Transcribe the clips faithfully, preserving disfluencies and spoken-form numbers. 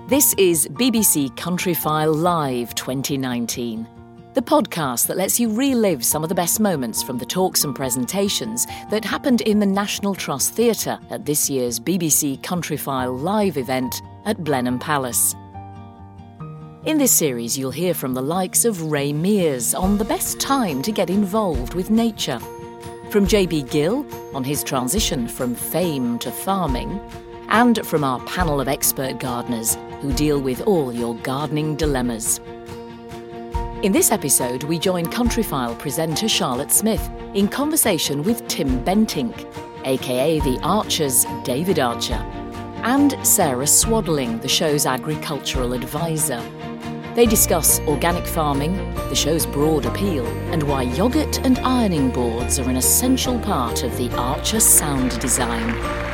This is B B C Countryfile Live twenty nineteen, the podcast that lets you relive some of the best moments from the talks and presentations that happened in the National Trust Theatre at this year's B B C Countryfile Live event at Blenheim Palace. In this series, you'll hear from the likes of Ray Mears on the best time to get involved with nature, from J B Gill on his transition from fame to farming, and from our panel of expert gardeners who deal with all your gardening dilemmas. In this episode, we join Countryfile presenter Charlotte Smith in conversation with Tim Bentinck, aka The Archer's David Archer, and Sarah Swaddling, the show's agricultural advisor. They discuss organic farming, the show's broad appeal, and why yoghurt and ironing boards are an essential part of the Archer sound design.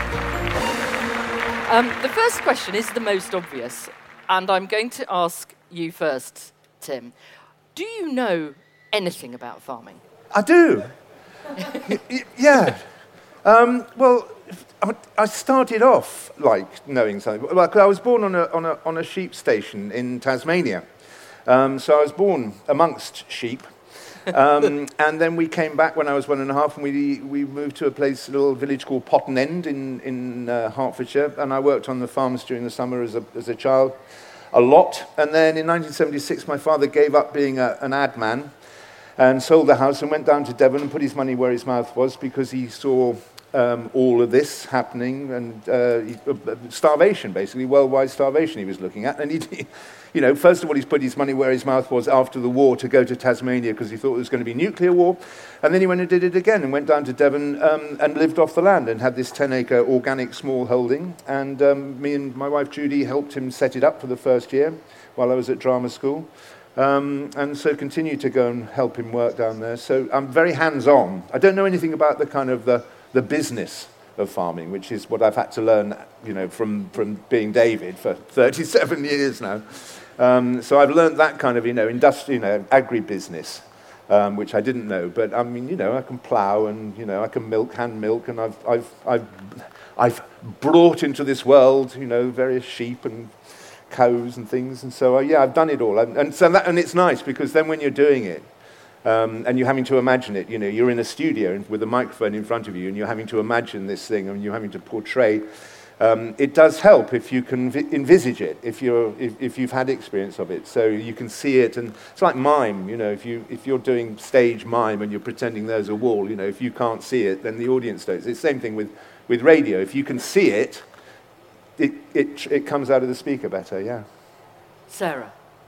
Um, the first question is the most obvious, and I'm going to ask you first, Tim. Do you know anything about farming? I do. y- y- yeah. Um, well, I, I started off like knowing something. Well, 'cause I was born on a on a on a sheep station in Tasmania, um, so I was born amongst sheep. Um, and then we came back when I was one and a half, and we we moved to a place, a little village called Potton End in in uh, Hertfordshire, and I worked on the farms during the summer as a as a child, a lot. And then in nineteen seventy-six, my father gave up being a, an ad man, and sold the house and went down to Devon and put his money where his mouth was because he saw um, all of this happening and uh, he, uh, starvation, basically worldwide starvation he was looking at, and he. You know, first of all, he's put his money where his mouth was after the war to go to Tasmania because he thought there was going to be nuclear war. And then he went and did it again and went down to Devon um, and lived off the land and had this ten-acre organic small holding. And um, me and my wife Judy helped him set it up for the first year while I was at drama school. Um, and so continued to go and help him work down there. So I'm very hands-on. I don't know anything about the kind of the, the business of farming, which is what I've had to learn, you know, from, from being David for thirty-seven years now. Um, so I've learned that kind of, you know, industry, you know, agribusiness, um, which I didn't know. But I mean, you know, I can plough and, you know, I can milk, hand milk, and I've, I've, I've, I've brought into this world, you know, various sheep and cows and things. And so, uh, yeah, I've done it all. And, and so that, and it's nice because then when you're doing it, um, and you're having to imagine it, you know, you're in a studio with a microphone in front of you, and you're having to imagine this thing, and you're having to portray. Um, it does help if you can vi- envisage it, if you're if, if you've had experience of it, so you can see it. And it's like mime, you know, if you if you're doing stage mime and you're pretending there's a wall, you know, if you can't see it, then the audience does. It's the same thing with, with radio. If you can see it, it it it comes out of the speaker better. Yeah. Sarah.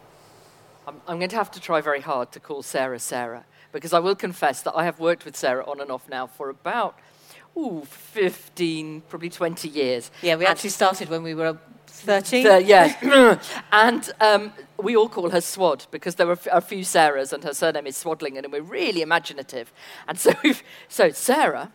I'm, I'm going to have to try very hard to call Sarah Sarah, because I will confess that I have worked with Sarah on and off now for about Ooh, fifteen, probably twenty years. Yeah, we and actually started when we were thirteen. Uh, yeah, and um, we all call her Swad because there were a few Sarahs and her surname is Swaddling, and we're really imaginative. And so, we've, so Sarah,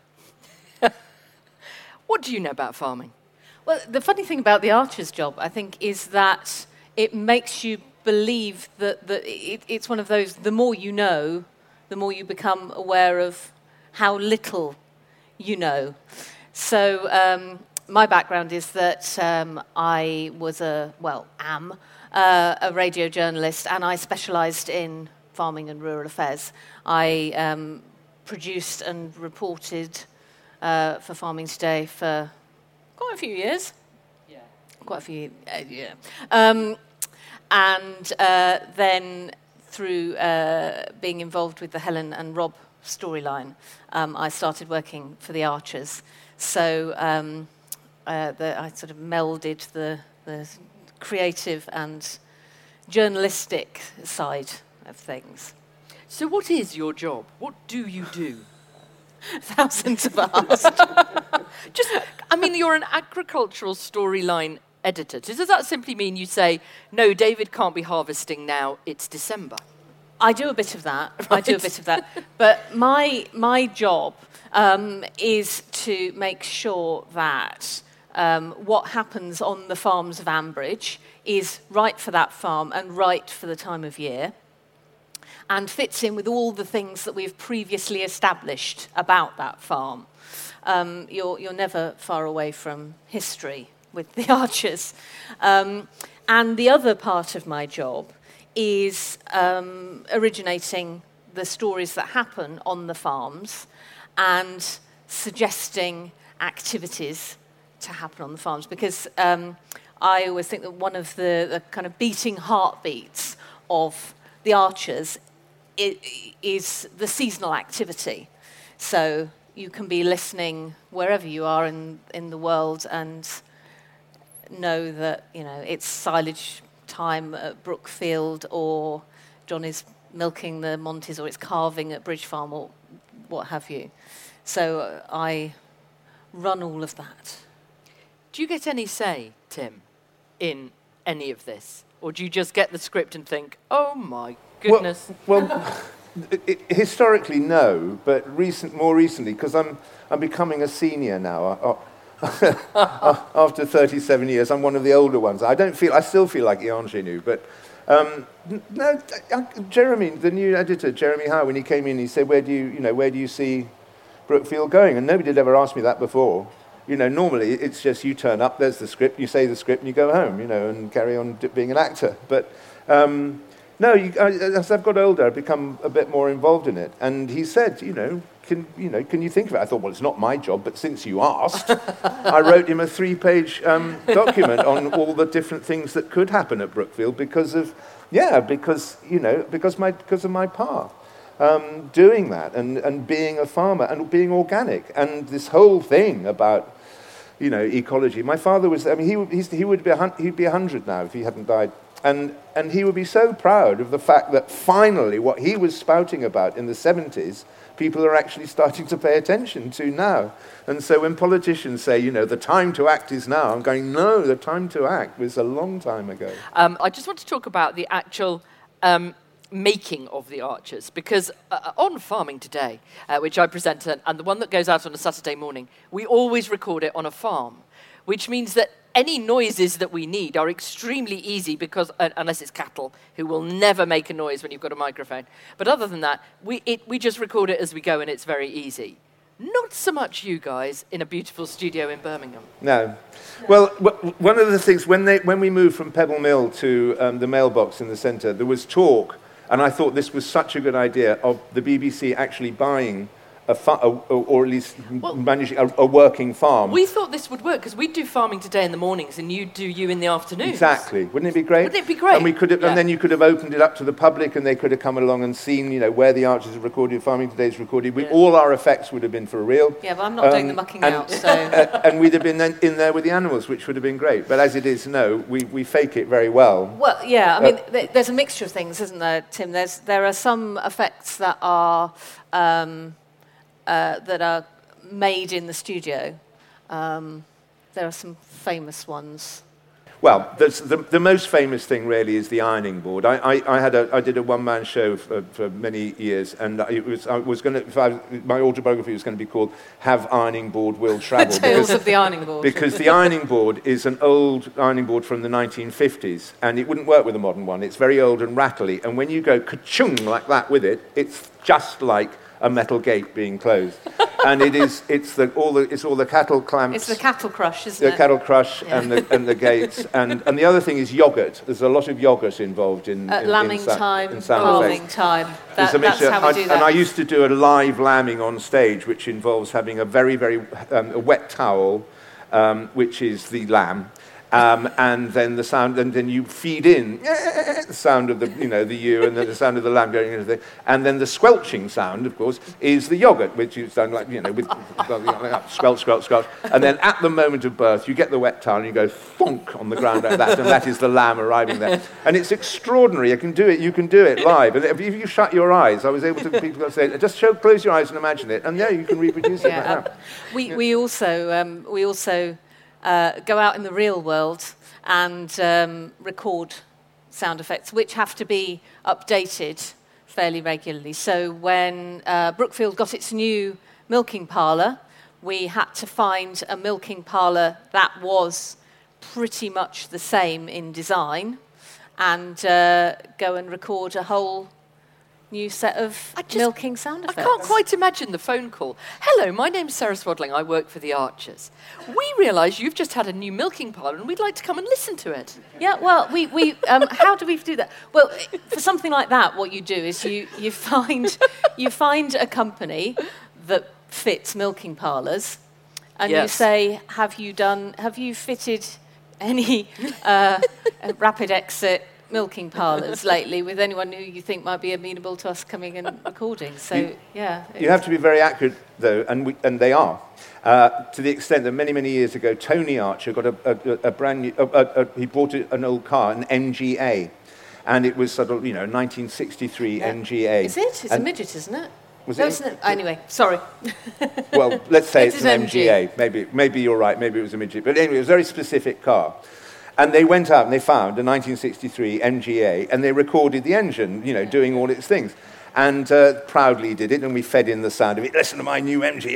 what do you know about farming? Well, the funny thing about the Archer's job, I think, is that it makes you believe that, that it, it's one of those, the more you know, the more you become aware of how little you know. So um, my background is that um, I was a, well, am, uh, a radio journalist, and I specialised in farming and rural affairs. I um, produced and reported uh, for Farming Today for quite a few years. Yeah. Quite a few, uh, yeah. Um, and uh, then through uh, being involved with the Helen and Rob storyline, um, I started working for the Archers. So um, uh, the, I sort of melded the, the creative and journalistic side of things. So what is your job? What do you do? Thousands of asked. Just, I mean, you're an agricultural storyline editor. Does that simply mean you say, no, David can't be harvesting now, it's December? I do a bit of that. Right. I do a bit of that. But my my job um, is to make sure that um, what happens on the farms of Ambridge is right for that farm and right for the time of year, and fits in with all the things that we've previously established about that farm. Um, you're, you're never far away from history with the Archers. Um, and the other part of my job is um, originating the stories that happen on the farms and suggesting activities to happen on the farms, because um, I always think that one of the, the kind of beating heartbeats of the Archers is, is the seasonal activity. So you can be listening wherever you are in, in the world and know that, you know, it's silage time at Brookfield, or John is milking the Montes, or it's calving at Bridge Farm, or what have you. So uh, I run all of that. Do you get any say, Tim, in any of this? Or do you just get the script and think, oh my goodness? Well, well it, historically, no, but recent, more recently, because I'm, I'm becoming a senior now. After thirty-seven years, I'm one of the older ones. I don't feel, I still feel like the ingenue, but um, no, Jeremy, the new editor, Jeremy Howe, when he came in, he said, where do you, you know, where do you see Brookfield going? And nobody had ever asked me that before. You know, normally it's just you turn up, there's the script, you say the script, and you go home, you know, and carry on being an actor. But um, no, you, as I've got older, I've become a bit more involved in it. And he said, you know, can you know, can you think of it? I thought, well, it's not my job, but since you asked, I wrote him a three-page um, document on all the different things that could happen at Brookfield because of, yeah, because you know, because my because of my pa. Um, doing that and, and being a farmer and being organic and this whole thing about, you know, ecology. My father was, I mean, he, he's, he would be, a, he'd be one hundred now if he hadn't died. And, and he would be so proud of the fact that finally what he was spouting about in the seventies, people are actually starting to pay attention to now. And so when politicians say, you know, the time to act is now, I'm going, no, the time to act was a long time ago. Um, I just want to talk about the actual Um, making of the Archers, because uh, on Farming Today, uh, which I present, and, and the one that goes out on a Saturday morning, we always record it on a farm, which means that any noises that we need are extremely easy, because uh, unless it's cattle, who will never make a noise when you've got a microphone. But other than that, we it, we just record it as we go, and it's very easy. Not so much you guys in a beautiful studio in Birmingham. No. Well, w- one of the things, when they when we moved from Pebble Mill to um, the mailbox in the centre, there was talk. And I thought this was such a good idea of the B B C actually buying a, fa- a or at least well, managing a, a working farm. We thought this would work because we do Farming Today in the mornings and you do you in the afternoons. Exactly. Wouldn't it be great? Wouldn't it be great? And we could have, yeah. and then you could have opened it up to the public, and they could have come along and seen, you know, where the Archers are recorded, Farming Today's recorded. We, yeah. All our effects would have been for real. Yeah, but I'm not um, doing the mucking and, out, so. Uh, and we'd have been then in there with the animals, which would have been great. But as it is, no, we, we fake it very well. Well, yeah, I mean, uh, th- there's a mixture of things, isn't there, Tim? There's there are some effects that are um, uh, that are made in the studio. Um, there are some famous ones. Well, the, the most famous thing really is the ironing board. I, I, I had a I did a one man show for, for many years, and it was I was going to my autobiography was going to be called "Have Ironing Board Will Travel." Tales because, of the ironing board. Because the ironing board is an old ironing board from the nineteen fifties, and it wouldn't work with a modern one. It's very old and rattly, and when you go ka-chung like that with it, it's just like a metal gate being closed. And it is, it's the, all the, it's all the cattle clamps. It's the cattle crush, isn't the it? The cattle crush yeah. and, the, and the gates. And, and the other thing is yogurt. There's a lot of yogurt involved in, At in, lambing in, sa- time, in sound calving effects. time. That, a that's mixture, how we I, do that. And I used to do a live lambing on stage, which involves having a very, very um, a wet towel, um, which is the lamb. Um, and then the sound, and then you feed in the sound of the, you know, the ewe, and then the sound of the lamb going into the, and then the squelching sound, of course, is the yogurt, which is done like, you know, with squelch, squelch, squelch, and then at the moment of birth, you get the wet towel and you go thunk on the ground like that, and that is the lamb arriving there, and it's extraordinary. You can do it, you can do it live, and if you shut your eyes, I was able to people say, just show, close your eyes and imagine it, and yeah, you can reproduce it yeah, right um, now. We yeah. we also um, we also. Uh, go out in the real world and um, record sound effects, which have to be updated fairly regularly. So when uh, Brookfield got its new milking parlour, we had to find a milking parlour that was pretty much the same in design and uh, go and record a whole new set of I just- milking sound I effects. can't quite imagine the phone call. Hello, my name's Sarah Swadling. I work for the Archers. We realise you've just had a new milking parlour and we'd like to come and listen to it. Yeah, well, we, we um, how do we do that? Well, for something like that, what you do is you, you find you find a company that fits milking parlours, and Yes. you say, have you done? Have you fitted any uh, uh, rapid exit milking parlours lately with anyone who you think might be amenable to us coming and recording? So You- yeah, You have to be very accurate, though, and, we, and they are, uh, to the extent that many, many years ago, Tony Archer got a, a, a brand new, a, a, a, he bought a- an old car, an M G A, and it was sort of, you know, nineteen sixty-three Yeah. M G A. Is it? It's And- a midget, isn't it? Was no, it? isn't it? Anyway, sorry. Well, let's say It it's is an M G. M G A. Maybe, maybe you're right. Maybe it was a midget. But anyway, it was a very specific car. And they went out and they found a nineteen sixty-three M G A, and they recorded the engine, you know, doing all its things. And uh, proudly did it, and we fed in the sound of it. Listen to my new M G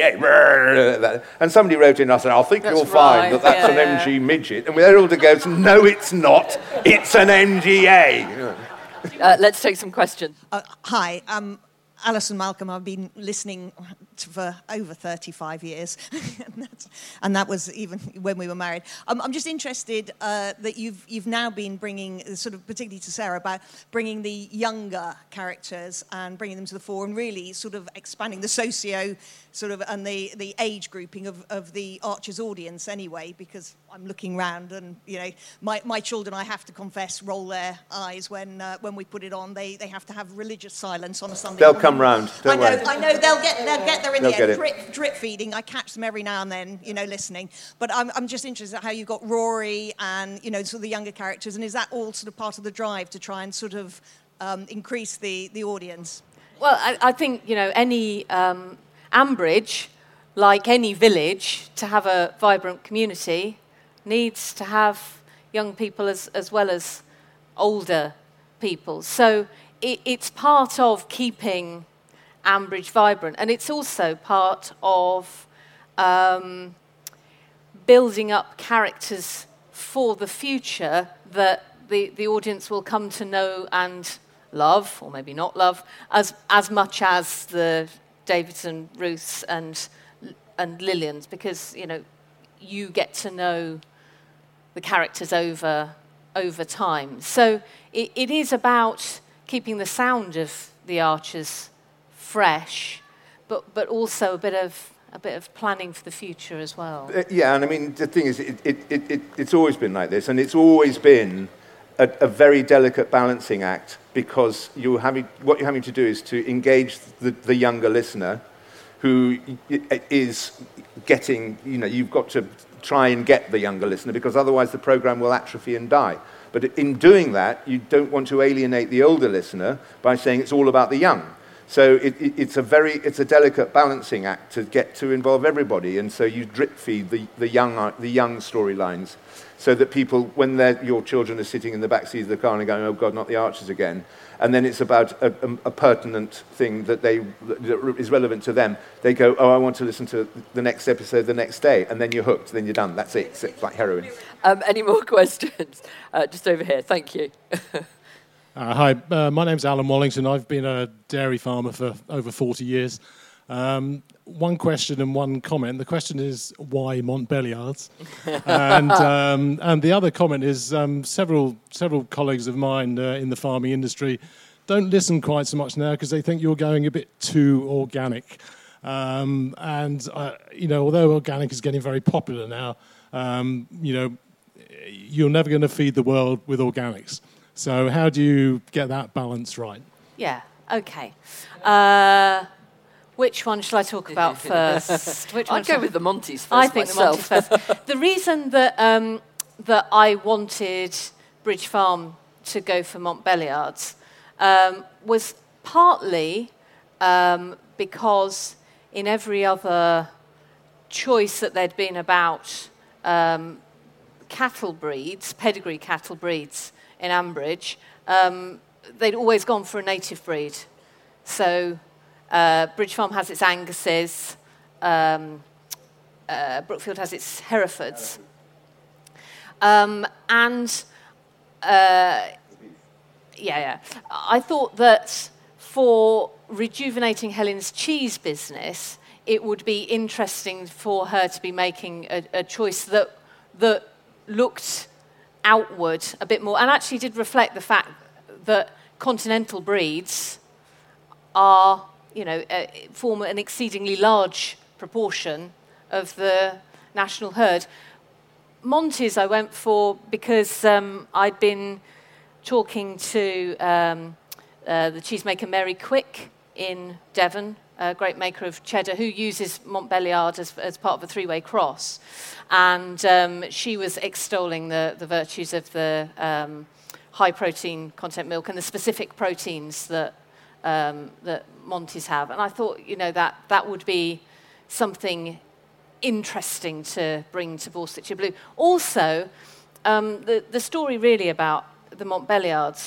A. And somebody wrote in and I said, I think That's you'll right, find that that's yeah, an yeah. M G midget. And we had all to go, no, it's not. It's an M G A. Uh, let's take some questions. Uh, hi, um, Alison Malcolm. I've been listening to, for over thirty-five years, and, that's, and that was even when we were married. Um, I'm just interested uh, that you've you've now been bringing, sort of particularly to Sarah, about bringing the younger characters and bringing them to the fore, and really sort of expanding the socio sort of and the, the age grouping of, of the Archers audience anyway, because I'm looking round and, you know, my, my children, I have to confess, roll their eyes when uh, when we put it on. They they have to have religious silence on a Sunday They'll morning. come round, don't I know, worry. I know, they'll get they'll get there in They'll the get end. it. Drip, drip feeding, I catch them every now and then, you know, listening. But I'm, I'm just interested in how you've got Rory and, you know, sort of the younger characters, and is that all sort of part of the drive to try and sort of um, increase the, the audience? Well, I, I think, you know, any um, Ambridge, like any village, to have a vibrant community, needs to have young people as, as well as older people. So it, it's part of keeping Ambridge vibrant, and it's also part of um, building up characters for the future that the, the audience will come to know and love, or maybe not love, as as much as the Davidson, Ruths, and and Lillians, because, you know, you get to know the characters over over time. So it, it is about keeping the sound of the Archers fresh, but but also a bit of a bit of planning for the future as well. Uh, yeah, and I mean, the thing is, it, it, it, it, it's always been like this, and it's always been a, a very delicate balancing act, because you're having, what you're having to do is to engage the, the younger listener, who is getting, you know, you've got to try and get the younger listener, because otherwise the program will atrophy and die. But in doing that, you don't want to alienate the older listener by saying it's all about the young. So it, it, it's a very, it's a delicate balancing act to get to involve everybody, and so you drip feed the, the young, the young storylines, so that people, when your children are sitting in the back seat of the car and going, oh God, not the Archers again, and then it's about a, a, a pertinent thing that they that is relevant to them, they go, oh, I want to listen to the next episode the next day, and then you're hooked, then you're done. That's it. It's, it's like heroin. Um, any more questions? Uh, just over here. Thank you. Uh, hi, uh, my name's Alan Wallington. I've been a dairy farmer for over forty years. Um, one question and one comment. The question is, why Montbéliards? and um, and the other comment is, um, several several colleagues of mine uh, in the farming industry don't listen quite so much now because they think you're going a bit too organic. Um, and, uh, you know, although organic is getting very popular now, um, you know, you're never going to feed the world with organics. So how do you get that balance right? Yeah, okay. Uh, which one shall I talk about first? Which one I'd go shall- with the Monties first I think myself. the Monty first. The reason that um, that I wanted Bridge Farm to go for Montbéliards um, was partly um, because in every other choice that there'd been about um, cattle breeds, pedigree cattle breeds in Ambridge, um, they'd always gone for a native breed. So uh, Bridge Farm has its Anguses, um, uh, Brookfield has its Herefords. Um, and, uh, yeah, yeah. I thought that for rejuvenating Helen's cheese business, it would be interesting for her to be making a, a choice that that looked outward a bit more, and actually did reflect the fact that continental breeds are, you know, uh, form an exceedingly large proportion of the national herd. Monty's I went for because um, I'd been talking to um, uh, the cheesemaker Mary Quick in Devon, a great maker of cheddar, who uses Montbéliard as, as part of a three-way cross. And um, she was extolling the, the virtues of the um, high-protein content milk and the specific proteins that um, that Monty's have. And I thought, you know, that that would be something interesting to bring to Borsetshire Blue. Also, um, the, the story really about the Montbéliards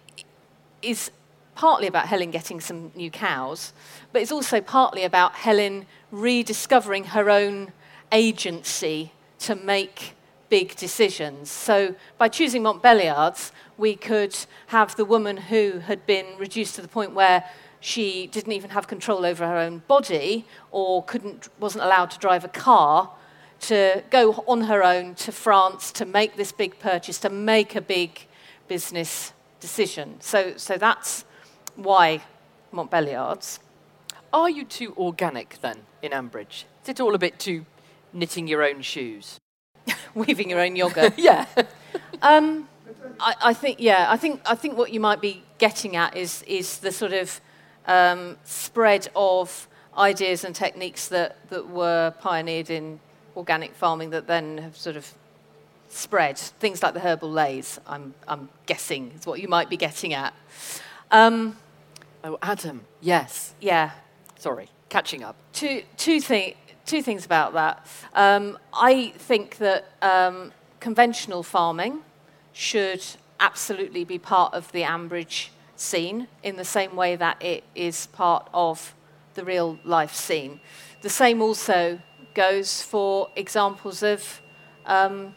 is partly about Helen getting some new cows, but it's also partly about Helen rediscovering her own agency to make big decisions. So by choosing Montbéliards, we could have the woman who had been reduced to the point where she didn't even have control over her own body or couldn't, wasn't allowed to drive a car, to go on her own to France to make this big purchase, to make a big business decision. So, so that's why Montbéliards. Are you too organic then in Ambridge? Is it all a bit too knitting your own shoes? Weaving your own yogurt? Yeah. um, I, I think, yeah, I think I think what you might be getting at is is the sort of um, spread of ideas and techniques that, that were pioneered in organic farming that then have sort of spread. Things like the herbal leys, I'm I'm guessing, is what you might be getting at. Um, oh, Adam, yes. Yeah. Sorry, catching up. Two, two, thi- two things about that. Um, I think that um, conventional farming should absolutely be part of the Ambridge scene in the same way that it is part of the real life scene. The same also goes for examples of um,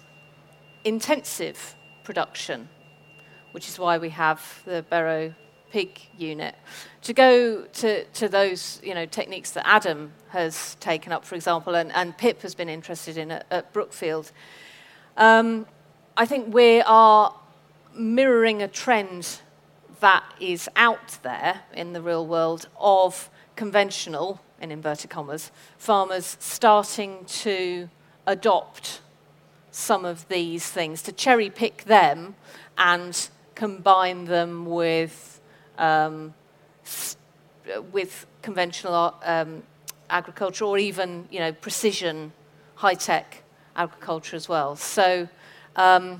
intensive production, which is why we have the Barrow Pig unit. To go to, to those, you know, techniques that Adam has taken up, for example, and, and Pip has been interested in at, at Brookfield, um, I think we are mirroring a trend that is out there in the real world of conventional, in inverted commas, farmers starting to adopt some of these things, to cherry pick them and combine them with um, st- with conventional um, agriculture, or even, you know, precision, high-tech agriculture as well. So um,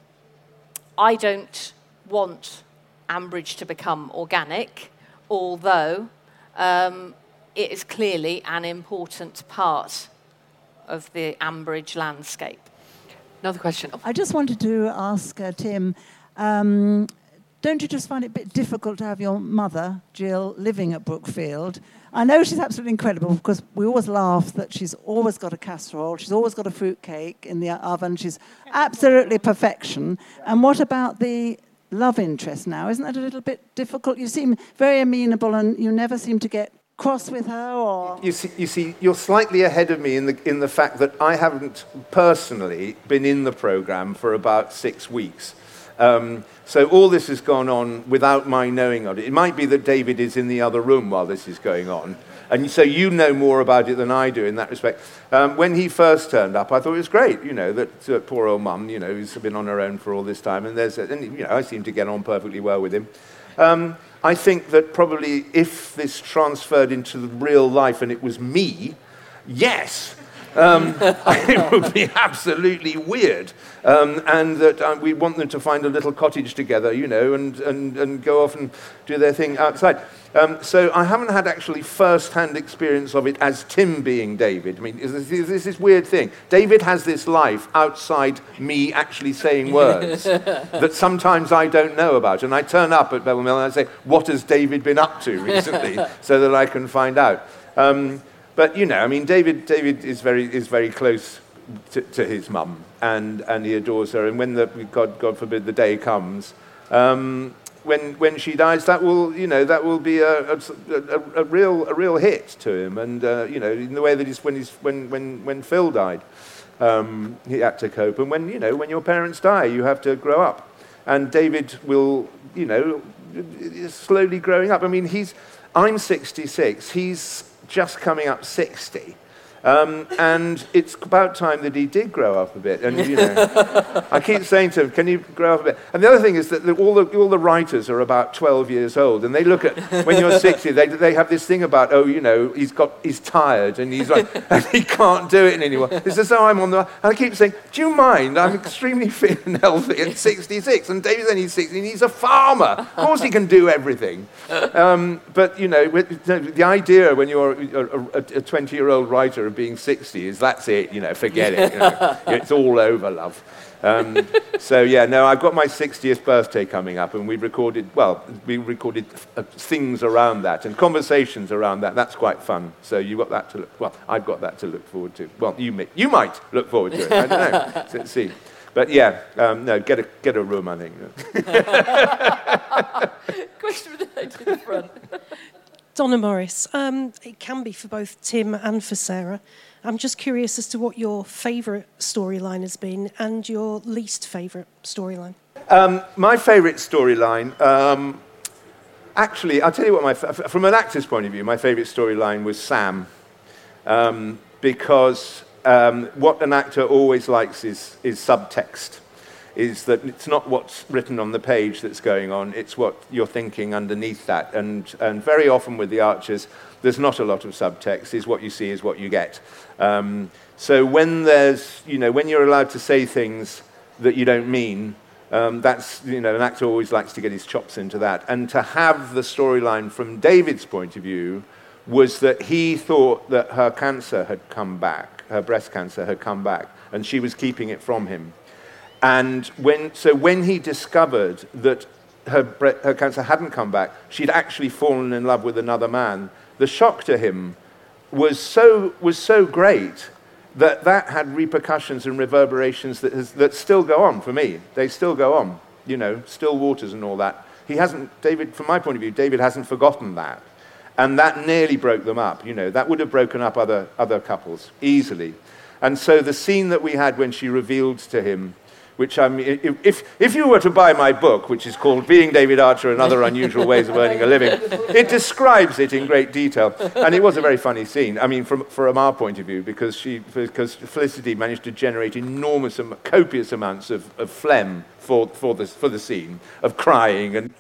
I don't want Ambridge to become organic, although um, it is clearly an important part of the Ambridge landscape. Another question. I just wanted to ask uh, Tim, um, don't you just find it a bit difficult to have your mother, Jill, living at Brookfield? I know she's absolutely incredible because we always laugh that she's always got a casserole, she's always got a fruit cake in the oven, she's absolutely perfection. And what about the love interest now? Isn't that a little bit difficult? You seem very amenable and you never seem to get cross with her, or... You see, you see, you're slightly ahead of me in the in the fact that I haven't personally been in the programme for about six weeks. Um, so all this has gone on without my knowing of it. It might be that David is in the other room while this is going on, and so you know more about it than I do in that respect. Um, when he first turned up, I thought it was great, you know, that uh, poor old mum, you know, who's been on her own for all this time, and there's, a, and you know, I seem to get on perfectly well with him. Um, I think that probably if this transferred into the real life and it was me, yes, um, it would be absolutely weird. Um, and that uh, we want them to find a little cottage together, you know, and, and, and go off and do their thing outside. Um, so I haven't had actually first-hand experience of it as Tim being David. I mean, there's this, this weird thing. David has this life outside me actually saying words that sometimes I don't know about. And I turn up at Bevel Mill and I say, what has David been up to recently, so that I can find out. Um, but, you know, I mean, David David is very is very close to, to his mum, and, and he adores her. And when the, God, God forbid the day comes, um, when when she dies, that will you know that will be a a, a, a real a real hit to him, and uh, you know in the way that he's when he's when when when Phil died, um, he had to cope, and when you know when your parents die, you have to grow up, and David will you know is slowly growing up. I mean, he's I'm sixty-six, he's just coming up sixty. Um, and it's about time that he did grow up a bit. And you know, I keep saying to him, "Can you grow up a bit?" And the other thing is that the, all the all the writers are about twelve years old, and they look at when you're sixty, they they have this thing about, oh, you know, he's got he's tired and he's like and he can't do it anymore. It's as though I'm on the. And I keep saying, "Do you mind? I'm extremely fit and healthy at sixty-six, and David's only sixty, and he's a farmer. Of course, he can do everything." Um, but you know, with, the idea when you're a twenty-year-old writer of being sixty is that's it, you know, forget it. You know, it's all over, love. Um, so yeah, no, I've got my sixtieth birthday coming up, and we recorded, well, we recorded uh, things around that and conversations around that. That's quite fun. So you've got that to look, well, I've got that to look forward to. Well, you may, you might look forward to it. I don't know. Let's see. But yeah, um, no, get a get a room, I think. Question for the lady in the front. Donna Morris. Um, it can be for both Tim and for Sarah. I'm just curious as to what your favourite storyline has been and your least favourite storyline. Um, my favourite storyline, um, actually, I'll tell you what, my from an actor's point of view, my favourite storyline was Sam, um, because um, what an actor always likes is, is subtext. Is that it's not what's written on the page that's going on, it's what you're thinking underneath that. And and very often with the Archers, there's not a lot of subtext, is what you see is what you get. Um, so when there's, you know, when you're allowed to say things that you don't mean, um, that's, you know, an actor always likes to get his chops into that. And to have the storyline from David's point of view was that he thought that her cancer had come back, her breast cancer had come back, and she was keeping it from him. And when, so when he discovered that her, her cancer hadn't come back, she'd actually fallen in love with another man, the shock to him was so, was so great that that had repercussions and reverberations that, has, that still go on for me. They still go on, you know, still waters and all that. He hasn't, David, from my point of view, David hasn't forgotten that. And that nearly broke them up, you know. That would have broken up other, other couples easily. And so the scene that we had when she revealed to him, which I mean, if, if you were to buy my book, which is called Being David Archer and Other Unusual Ways of Earning a Living, it describes it in great detail. And it was a very funny scene, I mean, from, from our point of view, because she, because Felicity managed to generate enormous, copious amounts of, of phlegm for, for, the, for the scene, of crying and,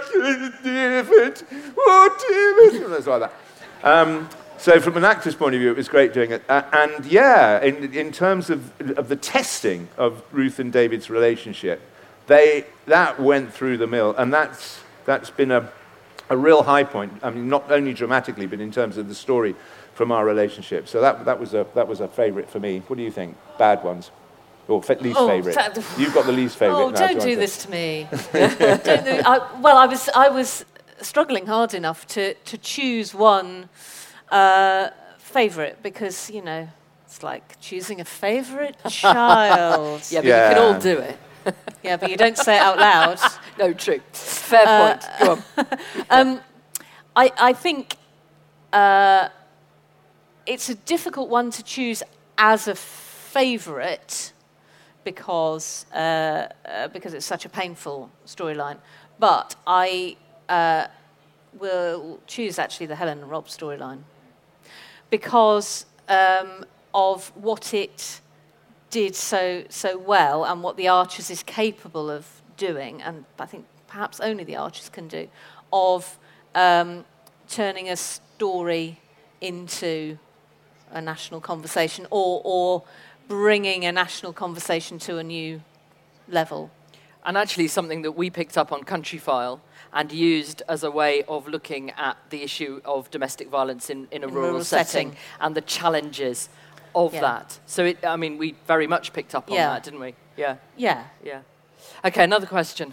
David, oh, David, and like that. Um, So from an actor's point of view, it was great doing it. Uh, and yeah, in, in terms of, of the testing of Ruth and David's relationship, they that went through the mill. And that's that's been a, a real high point. I mean, not only dramatically, but in terms of the story from our relationship. So that that was a that was a favourite for me. What do you think? Bad ones? Or f- least Oh, favourite? that- You've got the least favourite. Oh, now, don't you do want this to me. don't do, I, well, I was I was struggling hard enough to to choose one uh, favourite because you know it's like choosing a favourite child. Yeah, but Yeah. you can all do it. Yeah, but you don't say it out loud. No, true. Fair Uh, point. Go on. um, I, I think uh, it's a difficult one to choose as a favourite because uh, uh, because it's such a painful storyline. But I uh, will choose actually the Helen and Rob storyline because um, of what it did so so well and what the Archers is capable of doing, and I think perhaps only the Archers can do, of um, turning a story into a national conversation or, or bringing a national conversation to a new level. And actually something that we picked up on Country File and used as a way of looking at the issue of domestic violence in, in a In rural, rural setting, setting. and the challenges of Yeah. that. So, it, I mean, we very much picked up on Yeah. that, didn't we? Yeah, Yeah. yeah. Okay, another question.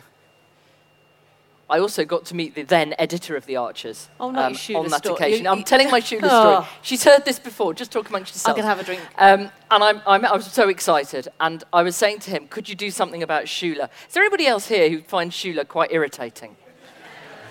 I also got to meet the then editor of The Archers Oh, not um, your Shula on that story. occasion. You- I'm you- telling my Shula Oh. story. She's heard this before. Just talk amongst I'm yourselves. going to have a drink. Um, and I'm, I'm, I was so excited, and I was saying to him, could you do something about Shula? Is there anybody else here who finds Shula quite irritating?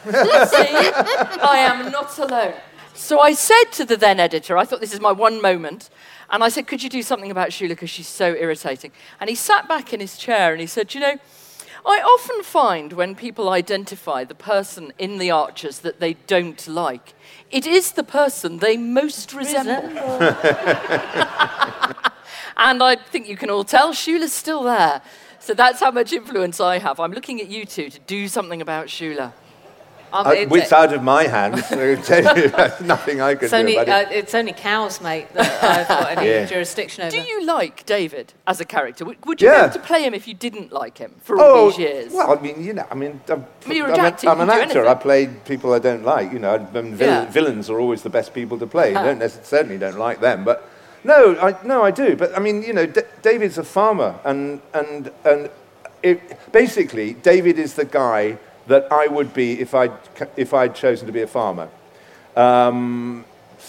See, I am not alone. So I said to the then editor, I thought this is my one moment, and I said, could you do something about Shula because she's so irritating? And he sat back in his chair and he said, you know, I often find when people identify the person in the Archers that they don't like, it is the person they most resemble. And I think you can all tell Shula's still there. So that's how much influence I have. I'm looking at you two to do something about Shula. Um, uh, it's out of my hands. There's nothing I can it's only, do about uh, it. It's only cows, mate, that I've got any yeah. jurisdiction over. Do you like David as a character? Would, would you yeah. be able to play him if you didn't like him for all oh, these years? Well, I mean, you know, I mean, I'm, I mean, you're I'm, a a, I'm an you actor. I played people I don't like. You know, and vil- yeah. villains are always the best people to play. I don't necessarily don't like them, but no, I no, I do. But I mean, you know, D- David's a farmer, and and and it, basically, David is the guy that I would be if I'd, if I'd chosen to be a farmer. Um,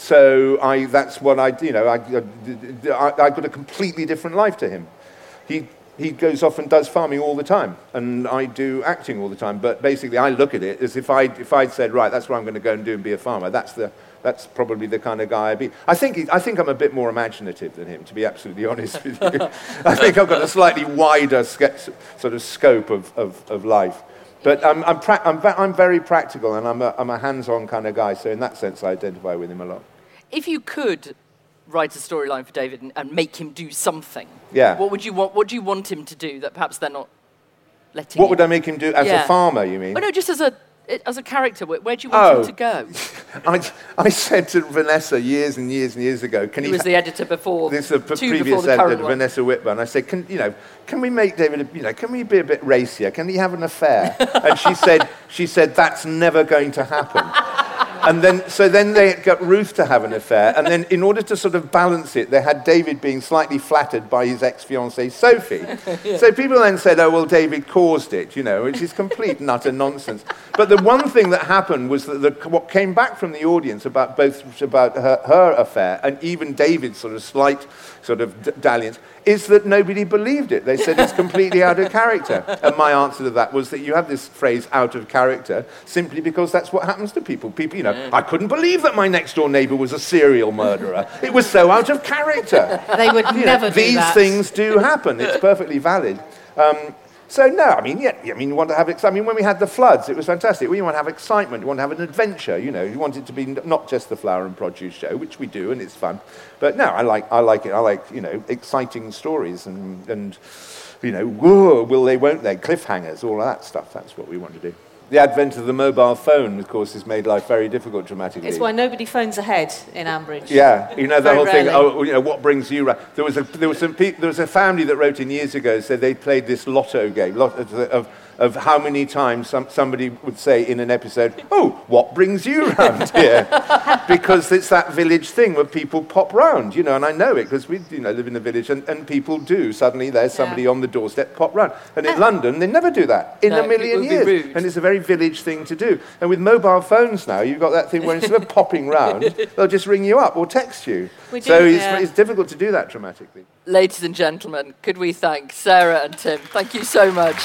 so I, that's what I, you know, I, I, I got a completely different life to him. He, he goes off and does farming all the time, and I do acting all the time. But basically, I look at it as if I, if I'd said, right, that's what I'm going to go and do and be a farmer. That's the, that's probably the kind of guy I'd be. I think, he, I think I'm a bit more imaginative than him, to be absolutely honest with you. I think I've got a slightly wider ske- sort of scope of, of, of life. But I'm, I'm, pra- I'm, va- I'm very practical, and I'm a, I'm a hands-on kind of guy, so in that sense I identify with him a lot. If you could write a storyline for David and, and make him do something, yeah. what would you want? What do you want him to do that perhaps they're not letting What you? would I make him do as yeah. a farmer, you mean? Oh, no, just as a, as a character. Where, where do you want oh. him to go? I, I said to Vanessa years and years and years ago, can he he was ha- the editor before, this is a p- two previous before the editor, current one. Vanessa Whitburn. I said, can you know, can we make David, you know, can we be a bit racier? Can he have an affair? And she said, she said that's never going to happen. And then, so then they got Ruth to have an affair, and then in order to sort of balance it, they had David being slightly flattered by his ex-fiancée, Sophie. yeah. So people then said, oh, well, David caused it, you know, which is complete and utter nonsense. But the one thing that happened was that the, what came back from the audience about both about her, her affair and even David's sort of slight sort of d- dalliance is that nobody believed it. They said it's completely out of character. And my answer to that was that you have this phrase, out of character, simply because that's what happens to people. People, you know, I couldn't believe that my next-door neighbour was a serial murderer. It was so out of character. They would you never know, do these that. things do happen. It's perfectly valid. Um, so, no, I mean, yeah, I mean, you want to have, ex- I mean, when we had the floods, it was fantastic. We want to have excitement. You want to have an adventure, you know. You want it to be n- not just the flower and produce show, which we do, and it's fun. But, no, I like, I like it. I like, you know, exciting stories and, and you know, whoa, will they, won't they, cliffhangers, all of that stuff. That's what we want to do. The advent of the mobile phone, of course, has made life very difficult dramatically. It's why nobody phones ahead in Ambridge. Yeah, you know the Very whole thing. rarely. Oh, you know what brings you? Ra- there was a there was some pe- there was a family that wrote in years ago said they played this lotto game lot of, of of how many times some, somebody would say in an episode, "Oh, what brings you round here?" Because it's that village thing where people pop round, you know. And I know it because we you know live in a village, and, and people do. Suddenly there's somebody Yeah. on the doorstep, pop round. And in London they never do that in No, a million it would be years. rude. And it's a very village thing to do. And with mobile phones now, you've got that thing where instead of popping round, they'll just ring you up or text you. We do, so it's, yeah. it's difficult to do that dramatically. Ladies and gentlemen, could we thank Sarah and Tim? Thank you so much.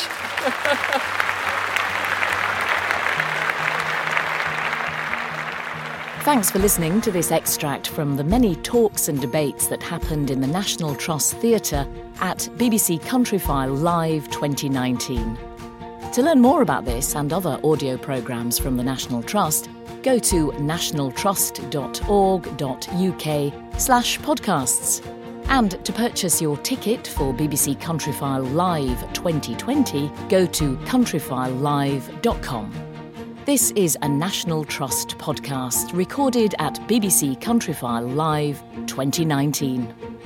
Thanks for listening to this extract from the many talks and debates that happened in the National Trust Theatre at B B C Countryfile Live twenty nineteen. To learn more about this and other audio programmes from the National Trust, go to nationaltrust.org.uk slash podcasts. And to purchase your ticket for B B C Countryfile Live twenty twenty, go to countryfile live dot com. This is a National Trust podcast recorded at B B C Countryfile Live twenty nineteen.